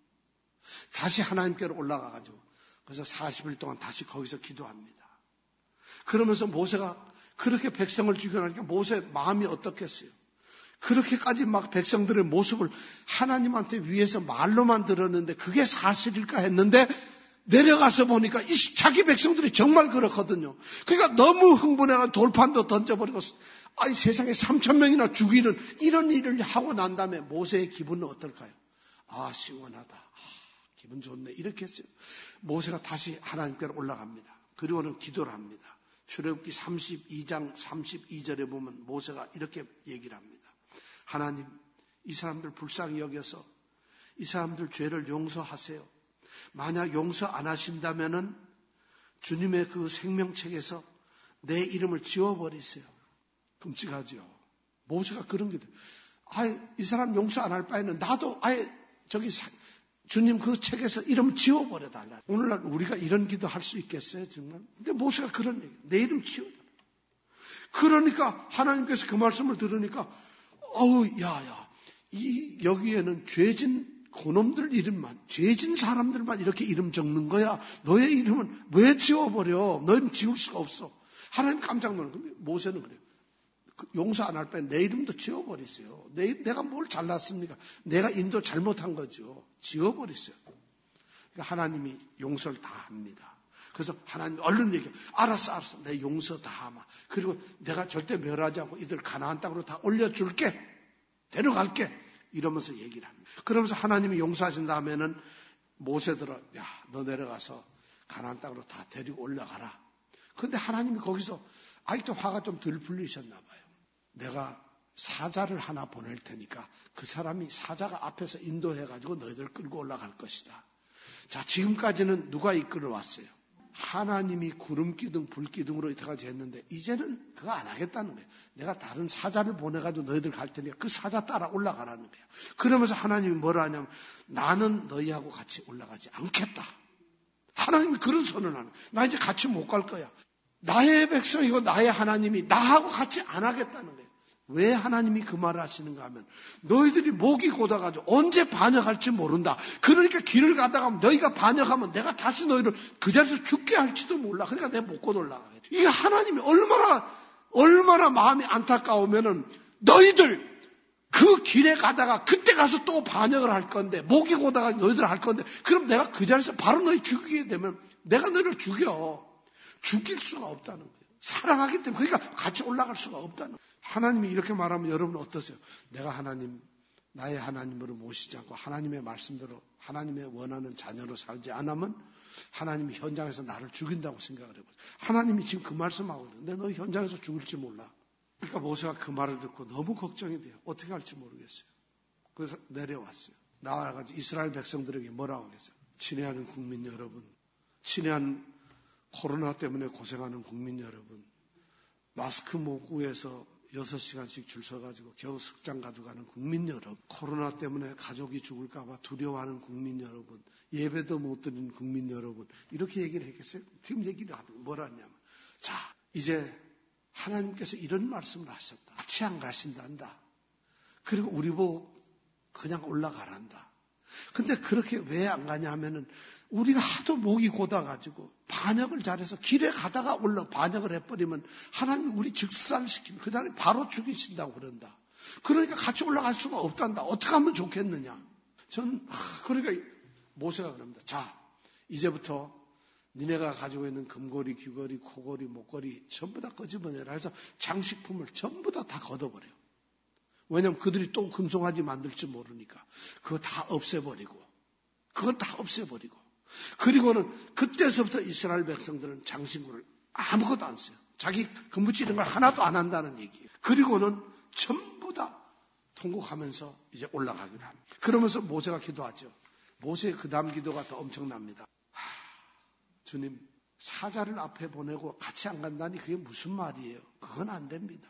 다시 하나님께로 올라가가지고 그래서 사십 일 동안 다시 거기서 기도합니다. 그러면서 모세가 그렇게 백성을 죽여나니까 모세 마음이 어떻겠어요? 그렇게까지 막 백성들의 모습을 하나님한테 위해서 말로만 들었는데 그게 사실일까 했는데 내려가서 보니까 이 자기 백성들이 정말 그렇거든요. 그러니까 너무 흥분해가 돌판도 던져버리고 아이 세상에 삼천 명이나 죽이는 이런 일을 하고 난 다음에 모세의 기분은 어떨까요? 아 시원하다. 아, 기분 좋네. 이렇게 했어요. 모세가 다시 하나님께로 올라갑니다. 그리고는 기도를 합니다. 출애굽기 삼십이 장 삼십이 절에 보면 모세가 이렇게 얘기를 합니다. 하나님, 이 사람들 불쌍히 여겨서 이 사람들 죄를 용서하세요. 만약 용서 안 하신다면은 주님의 그 생명책에서 내 이름을 지워버리세요. 끔찍하죠. 모세가 그런 게 돼요. 아예 이 사람 용서 안 할 바에는 나도 아예 저기 주님 그 책에서 이름 지워버려 달라. 오늘날 우리가 이런 기도 할 수 있겠어요, 정말? 근데 모세가 그런 얘기, 내 이름 지워달라. 그러니까 하나님께서 그 말씀을 들으니까 어우, 야, 야, 이, 여기에는 죄진 그놈들 이름만, 죄진 사람들만 이렇게 이름 적는 거야. 너의 이름은 왜 지워버려? 너희는 지울 수가 없어. 하나님 깜짝 놀란 거예요. 모세는 그래요. 용서 안 할 바에 내 이름도 지워버리세요. 내, 내가 뭘 잘났습니까? 내가 인도 잘못한 거죠. 지워버리세요. 그러니까 하나님이 용서를 다 합니다. 그래서 하나님 얼른 얘기해요. 알았어, 알았어. 내 용서 다 하마. 그리고 내가 절대 멸하지 않고 이들 가나안 땅으로 다 올려줄게. 데려갈게. 이러면서 얘기를 합니다. 그러면서 하나님이 용서하신 다음에는 모세들은 야, 너 내려가서 가나안 땅으로 다 데리고 올라가라. 그런데 하나님이 거기서 아직도 화가 좀 덜 풀리셨나 봐요. 내가 사자를 하나 보낼 테니까 그 사람이 사자가 앞에서 인도해가지고 너희들 끌고 올라갈 것이다. 자, 지금까지는 누가 이끌어 왔어요? 하나님이 구름기둥, 불기둥으로 이때까지 했는데 이제는 그거 안 하겠다는 거예요. 내가 다른 사자를 보내가지고 너희들 갈 테니까 그 사자 따라 올라가라는 거예요. 그러면서 하나님이 뭐라 하냐면 나는 너희하고 같이 올라가지 않겠다. 하나님이 그런 선언을 하는 거예요. 나 이제 같이 못 갈 거야. 나의 백성이고 나의 하나님이 나하고 같이 안 하겠다는 거예요. 왜 하나님이 그 말을 하시는가 하면 너희들이 목이 고다가지고 언제 반역할지 모른다. 그러니까 길을 가다가 너희가 반역하면 내가 다시 너희를 그 자리에서 죽게 할지도 몰라. 그러니까 내가 못 곧 올라가겠다. 이게 하나님이 얼마나 얼마나 마음이 안타까우면은 너희들 그 길에 가다가 그때 가서 또 반역을 할 건데 목이 고다가 너희들 할 건데 그럼 내가 그 자리에서 바로 너희 죽이게 되면 내가 너희를 죽여. 죽일 수가 없다는 거예요. 사랑하기 때문에 그러니까 같이 올라갈 수가 없다는 거예요. 하나님이 이렇게 말하면 여러분 어떠세요? 내가 하나님, 나의 하나님으로 모시지 않고 하나님의 말씀대로 하나님의 원하는 자녀로 살지 않으면 하나님이 현장에서 나를 죽인다고 생각을 해보세요. 하나님이 지금 그 말씀하고 있는데 너 현장에서 죽을지 몰라. 그러니까 모세가 그 말을 듣고 너무 걱정이 돼요. 어떻게 할지 모르겠어요. 그래서 내려왔어요. 나와가지고 이스라엘 백성들에게 뭐라고 하겠어요? 친애하는 국민 여러분, 친애하는 코로나 때문에 고생하는 국민 여러분, 마스크 못 구해서 여섯 시간씩 줄 서가지고 겨우 숙장 가져가는 국민 여러분, 코로나 때문에 가족이 죽을까봐 두려워하는 국민 여러분, 예배도 못 드리는 국민 여러분, 이렇게 얘기를 했겠어요? 지금 얘기를 하는 뭐라 하냐면, 자, 이제 하나님께서 이런 말씀을 하셨다. 같이 안 가신단다. 그리고 우리 보고 그냥 올라가란다. 근데 그렇게 왜 안 가냐 하면은 우리가 하도 목이 고다가지고 반역을 잘해서 길에 가다가 올라 반역을 해버리면 하나님 우리 즉살시키면 그 다음에 바로 죽이신다고 그런다. 그러니까 같이 올라갈 수가 없단다. 어떻게 하면 좋겠느냐. 저는 그러니까 모세가 그럽니다. 자, 이제부터 니네가 가지고 있는 금고리, 귀걸이, 코걸이, 목걸이 전부 다 꺼집어내라 해서 장식품을 전부 다 다 걷어버려요. 왜냐하면 그들이 또 금송아지 만들지 모르니까 그거 다 없애버리고 그거 다 없애버리고 그리고는 그때서부터 이스라엘 백성들은 장신구를 아무것도 안 써요. 자기 금붙이 이런 걸 하나도 안 한다는 얘기예요. 그리고는 전부 다 통곡하면서 이제 올라가기로 합니다. 그러면서 모세가 기도하죠. 모세의 그 다음 기도가 더 엄청납니다. 하, 주님, 사자를 앞에 보내고 같이 안 간다니 그게 무슨 말이에요? 그건 안 됩니다.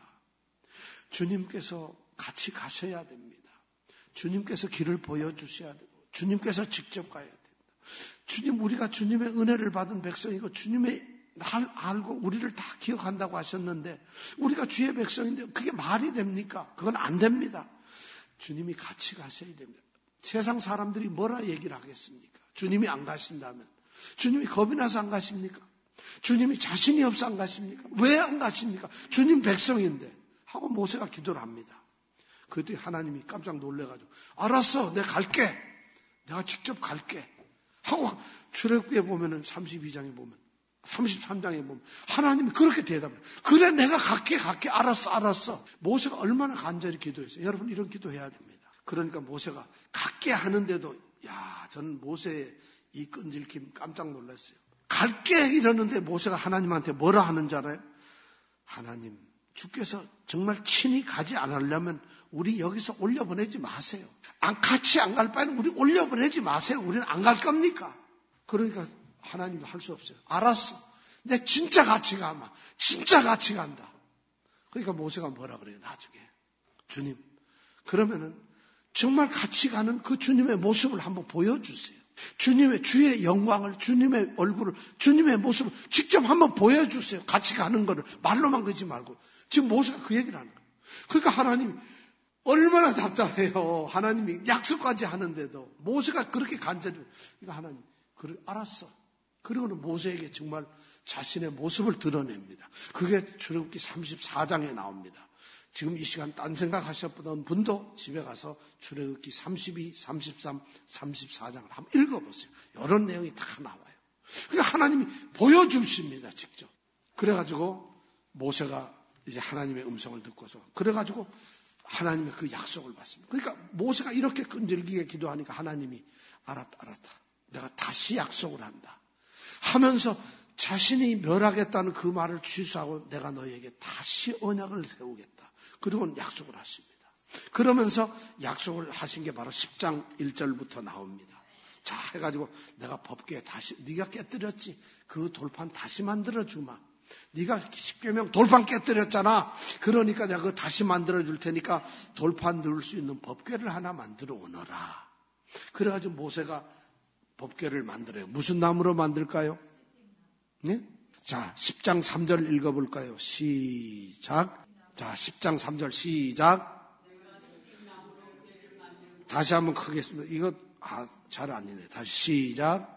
주님께서 같이 가셔야 됩니다. 주님께서 길을 보여주셔야 되고 주님께서 직접 가야 됩니다. 주님, 우리가 주님의 은혜를 받은 백성이고 주님의 날 알고 우리를 다 기억한다고 하셨는데 우리가 주의 백성인데 그게 말이 됩니까? 그건 안 됩니다. 주님이 같이 가셔야 됩니다. 세상 사람들이 뭐라 얘기를 하겠습니까? 주님이 안 가신다면. 주님이 겁이 나서 안 가십니까? 주님이 자신이 없어 안 가십니까? 왜 안 가십니까? 주님 백성인데 하고 모세가 기도를 합니다. 그때 하나님이 깜짝 놀래가지고 알았어, 내가 갈게. 내가 직접 갈게. 하고 출애굽기에 보면은 삼십이 장에 보면 삼십삼 장에 보면 하나님이 그렇게 대답해요. 그래, 내가 갈게 갈게 알았어 알았어. 모세가 얼마나 간절히 기도했어요. 여러분 이런 기도해야 됩니다. 그러니까 모세가 갈게 하는데도 야, 저는 모세의 이 끈질김 깜짝 놀랐어요. 갈게 이러는데 모세가 하나님한테 뭐라 하는 줄 알아요? 하나님, 주께서 정말 친히 가지 않으려면 우리 여기서 올려보내지 마세요. 안, 같이 안 갈 바에는 우리 올려보내지 마세요. 우리는 안 갈 겁니까? 그러니까 하나님도 할 수 없어요. 알았어. 내 진짜 같이 가마. 진짜 같이 간다. 그러니까 모세가 뭐라 그래요? 나중에. 주님, 그러면은 정말 같이 가는 그 주님의 모습을 한번 보여주세요. 주님의 주의 영광을, 주님의 얼굴을, 주님의 모습을 직접 한번 보여주세요. 같이 가는 거를 말로만 그러지 말고. 지금 모세가 그 얘기를 하는 거예요. 그러니까 하나님 얼마나 답답해요. 하나님이 약속까지 하는데도 모세가 그렇게 간절히 그러니까 하나님 그래 알았어. 그리고는 모세에게 정말 자신의 모습을 드러냅니다. 그게 출애굽기 삼십사 장에 나옵니다. 지금 이 시간 딴 생각하셨던 분도 집에 가서 출애굽기 삼십이, 삼십삼, 삼십사 장을 한번 읽어보세요. 이런 내용이 다 나와요. 그러니까 하나님이 보여주십니다. 직접. 그래가지고 모세가 이제 하나님의 음성을 듣고서 그래가지고 하나님의 그 약속을 받습니다. 그러니까 모세가 이렇게 끈질기게 기도하니까 하나님이 알았다 알았다. 내가 다시 약속을 한다. 하면서 자신이 멸하겠다는 그 말을 취소하고 내가 너희에게 다시 언약을 세우겠다. 그리고 약속을 하십니다. 그러면서 약속을 하신 게 바로 십 장 일 절부터 나옵니다. 자 해가지고 내가 법궤에 다시 네가 깨뜨렸지. 그 돌판 다시 만들어주마. 네가 십계명 돌판 깨뜨렸잖아. 그러니까 내가 그거 다시 만들어줄 테니까 돌판 넣을 수 있는 법궤를 하나 만들어 오너라. 그래가지고 모세가 법궤를 만들어요. 무슨 나무로 만들까요? 네? 자, 십 장 삼 절 읽어볼까요? 시작. 자, 십 장 삼 절 시작. 다시 한번 크게 했습니다. 이거 아, 잘 아니네. 다시 시작.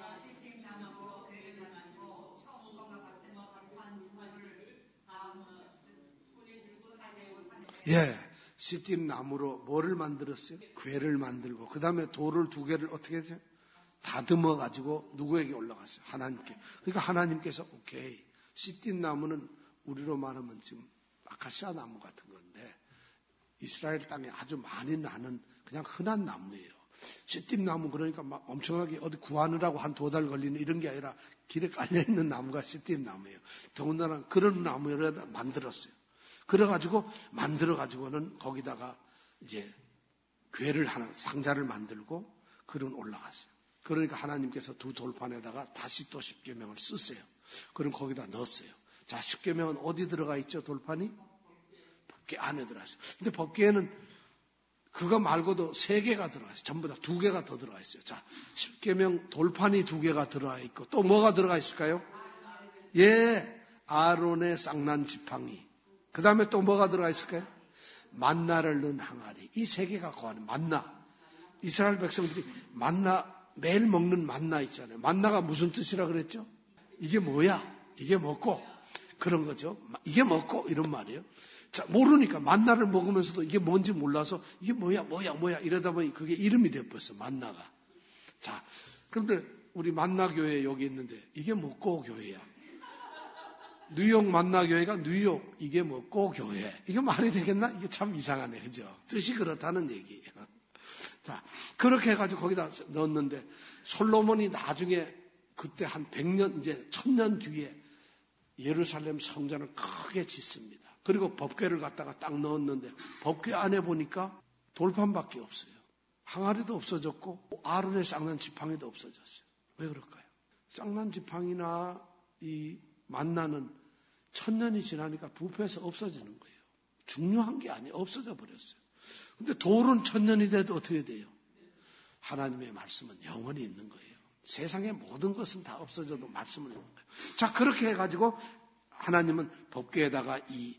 예, 시띠 나무로 뭐를 만들었어요? 궤를 만들고 그 다음에 돌을 두 개를 어떻게 했죠? 다듬어 가지고 누구에게 올라갔어요? 하나님께. 그러니까 하나님께서 오케이. 시띠 나무는 우리로 말하면 지금 아카시아 나무 같은 건데 이스라엘 땅에 아주 많이 나는 그냥 흔한 나무예요. 시띠 나무 그러니까 막 엄청나게 어디 구하느라고 한 두 달 걸리는 이런 게 아니라 길에 깔려 있는 나무가 시띠 나무예요. 더군다나 그런 나무를 만들었어요. 그래가지고 만들어가지고는 거기다가 이제 궤를 하나 상자를 만들고 그런 올라갔어요. 그러니까 하나님께서 두 돌판에다가 다시 또 십계명을 쓰세요. 그럼 거기다 넣었어요. 자, 십계명은 어디 들어가 있죠? 돌판이? 법궤 안에 들어가 있어요. 근데 법궤에는 그거 말고도 세 개가 들어가 있어요. 전부 다 두 개가 더 들어가 있어요. 자, 십계명 돌판이 두 개가 들어가 있고 또 뭐가 들어가 있을까요? 예, 아론의 쌍난 지팡이. 그 다음에 또 뭐가 들어가 있을까요? 만나를 넣은 항아리. 이 세 개가 거하는 만나. 이스라엘 백성들이 만나, 매일 먹는 만나 있잖아요. 만나가 무슨 뜻이라 그랬죠? 이게 뭐야? 이게 먹고. 그런 거죠. 이게 먹고. 이런 말이에요. 자, 모르니까 만나를 먹으면서도 이게 뭔지 몰라서 이게 뭐야, 뭐야, 뭐야. 이러다 보니 그게 이름이 되어버렸어. 만나가. 자, 그런데 우리 만나교회 여기 있는데 이게 뭐고 교회야? 뉴욕 만나교회가 뉴욕, 이게 뭐 꼬교회. 이게 말이 되겠나? 이게 참 이상하네. 그죠? 뜻이 그렇다는 얘기예요. 자, 그렇게 해가지고 거기다 넣었는데, 솔로몬이 나중에 그때 한 백 년, 이제 천 년 뒤에 예루살렘 성전을 크게 짓습니다. 그리고 법궤를 갖다가 딱 넣었는데, 법궤 안에 보니까 돌판밖에 없어요. 항아리도 없어졌고, 아론의 쌍난 지팡이도 없어졌어요. 왜 그럴까요? 쌍난 지팡이나 이 만나는 천년이 지나니까 부패해서 없어지는 거예요. 중요한 게 아니에요. 없어져 버렸어요. 근데 돌은 천년이 돼도 어떻게 돼요? 하나님의 말씀은 영원히 있는 거예요. 세상의 모든 것은 다 없어져도 말씀은 있는 거예요. 자, 그렇게 해가지고 하나님은 법궤에다가 이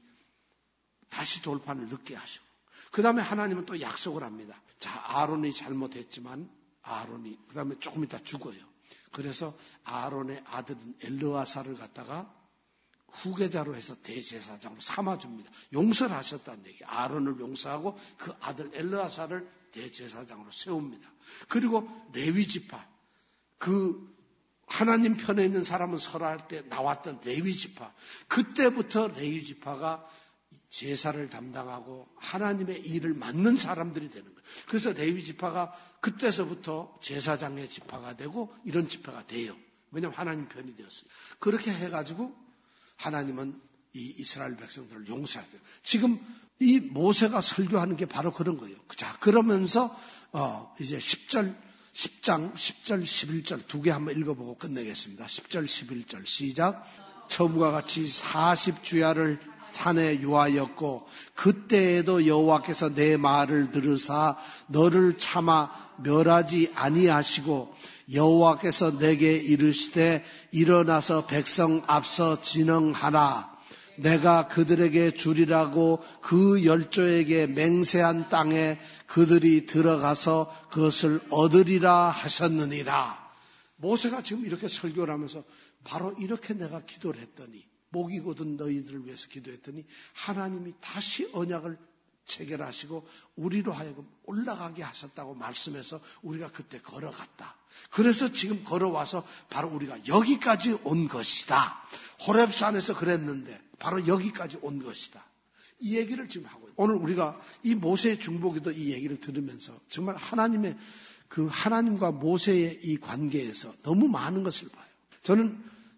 다시 돌판을 넣게 하시고 그 다음에 하나님은 또 약속을 합니다. 자, 아론이 잘못했지만 아론이 그 다음에 조금 이따 죽어요. 그래서 아론의 아들인 엘르아사를 갖다가 후계자로 해서 대제사장으로 삼아줍니다. 용서를 하셨다는 얘기예요. 아론을 용서하고 그 아들 엘르아사를 대제사장으로 세웁니다. 그리고 레위지파, 그 하나님 편에 있는 사람은 설할 때 나왔던 레위지파, 그때부터 레위지파가 제사를 담당하고 하나님의 일을 맡는 사람들이 되는 거예요. 그래서 레위지파가 그때서부터 제사장의 지파가 되고 이런 지파가 돼요. 왜냐하면 하나님 편이 되었어요. 그렇게 해가지고 하나님은 이 이스라엘 백성들을 용서하세요. 지금 이 모세가 설교하는 게 바로 그런 거예요. 자, 그러면서 어 이제 십 절, 십 장 십 절, 십일 절 두 개 한번 읽어보고 끝내겠습니다. 십 절, 십일 절 시작. 처음과 같이 사십 주야를 산에 유하였고 그때에도 여호와께서 내 말을 들으사 너를 참아 멸하지 아니하시고 여호와께서 내게 이르시되 일어나서 백성 앞서 진흥하라. 내가 그들에게 주리라고 그 열조에게 맹세한 땅에 그들이 들어가서 그것을 얻으리라 하셨느니라. 모세가 지금 이렇게 설교를 하면서 바로 이렇게 내가 기도를 했더니, 목이 곧은 너희들을 위해서 기도했더니 하나님이 다시 언약을 체결하시고 우리로 하여금 올라가게 하셨다고 말씀해서 우리가 그때 걸어갔다. 그래서 지금 걸어와서 바로 우리가 여기까지 온 것이다. 호렙산에서 그랬는데 바로 여기까지 온 것이다. 이 얘기를 지금 하고 있어요. 오늘 우리가 이 모세의 중보기도 이 얘기를 들으면서 정말 하나님의 그 하나님과 모세의 이 관계에서 너무 많은 것을 봐요. 저는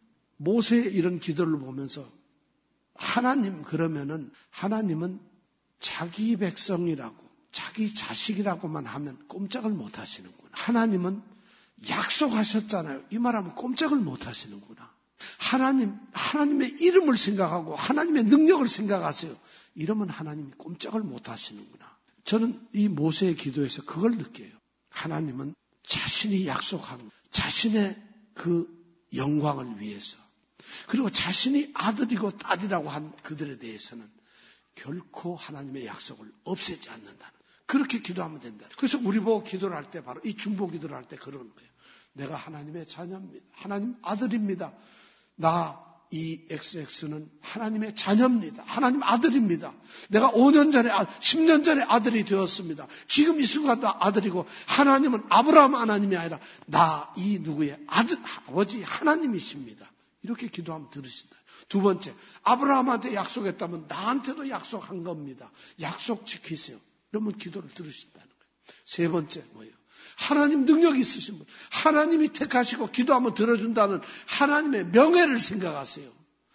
모세의 이런 기도를 보면서 하나님 그러면은 하나님은 자기 백성이라고 자기 자식이라고만 하면 꼼짝을 못 하시는구나. 하나님은 약속하셨잖아요. 이 말하면 꼼짝을 못 하시는구나. 하나님, 하나님의 이름을 생각하고 하나님의 능력을 생각하세요. 이러면 하나님이 꼼짝을 못 하시는구나. 저는 이 모세의 기도에서 그걸 느껴요. 하나님은 자신이 약속한 자신의 그 영광을 위해서, 그리고 자신이 아들이고 딸이라고 한 그들에 대해서는 결코 하나님의 약속을 없애지 않는다는, 그렇게 기도하면 된다. 그래서 우리 보고 기도를 할 때 바로 이 중보 기도를 할 때 그러는 거예요. 내가 하나님의 자녀입니다. 하나님 아들입니다. 나 이 엑스엑스는 하나님의 자녀입니다. 하나님 아들입니다. 내가 오 년 전에, 십 년 전에 아들이 되었습니다. 지금 이 순간도 아들이고, 하나님은 아브라함 하나님이 아니라 나 이 누구의 아들, 아버지 하나님이십니다. 이렇게 기도하면 들으신다. 두 번째, 아브라함한테 약속했다면 나한테도 약속한 겁니다. 약속 지키세요. 이러면 기도를 들으신다는 거예요. 세 번째 뭐예요? 하나님 능력이 있으신 분, 하나님이 택하시고 기도하면 들어준다는 하나님의 명예를 생각하세요.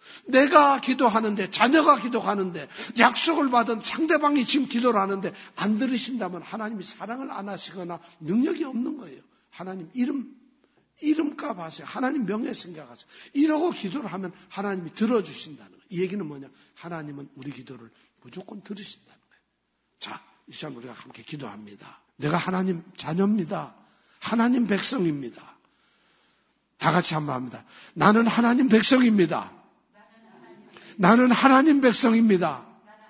내가 기도하는데, 자녀가 기도하는데, 약속을 받은 상대방이 지금 기도를 하는데 안 들으신다면 하나님이 사랑을 안 하시거나 능력이 없는 거예요. 하나님 이름 이름값 하세요. 하나님 명예 생각하세요. 이러고 기도를 하면 하나님이 들어주신다는 거예요. 이 얘기는 뭐냐? 하나님은 우리 기도를 무조건 들으신다는 거예요. 자, 이 시간 우리가 함께 기도합니다. 내가 하나님 자녀입니다. 하나님 백성입니다. 다 같이 한번 합니다. 나는 하나님 백성입니다. 나는 하나님 백성입니다.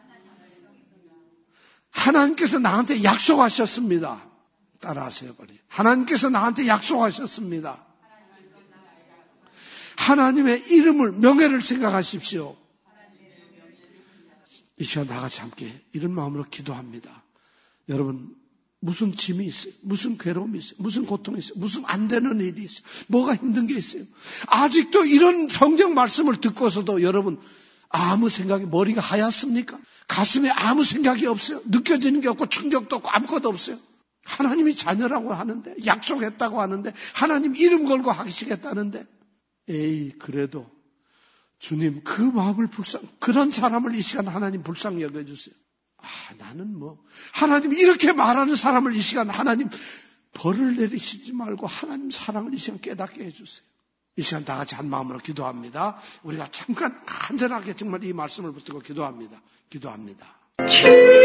하나님께서 나한테 약속하셨습니다. 따라하세요, 빨리. 하나님께서 나한테 약속하셨습니다. 하나님의 이름을, 명예를 생각하십시오. 이 시간 다 같이 함께 이런 마음으로 기도합니다. 여러분, 무슨 짐이 있어요? 무슨 괴로움이 있어요? 무슨 고통이 있어요? 무슨 안 되는 일이 있어요? 뭐가 힘든 게 있어요? 아직도 이런 성경 말씀을 듣고서도 여러분 아무 생각이, 머리가 하얗습니까? 가슴에 아무 생각이 없어요? 느껴지는 게 없고 충격도 없고 아무것도 없어요? 하나님이 자녀라고 하는데, 약속했다고 하는데, 하나님 이름 걸고 하시겠다는데, 에이, 그래도 주님 그 마음을 불쌍, 그런 사람을 이 시간 하나님 불쌍히 여겨주세요. 아, 나는 뭐, 하나님 이렇게 말하는 사람을 이 시간 하나님 벌을 내리시지 말고 하나님 사랑을 이 시간 깨닫게 해주세요. 이 시간 다 같이 한 마음으로 기도합니다. 우리가 잠깐 간절하게 정말 이 말씀을 붙들고 기도합니다. 기도합니다.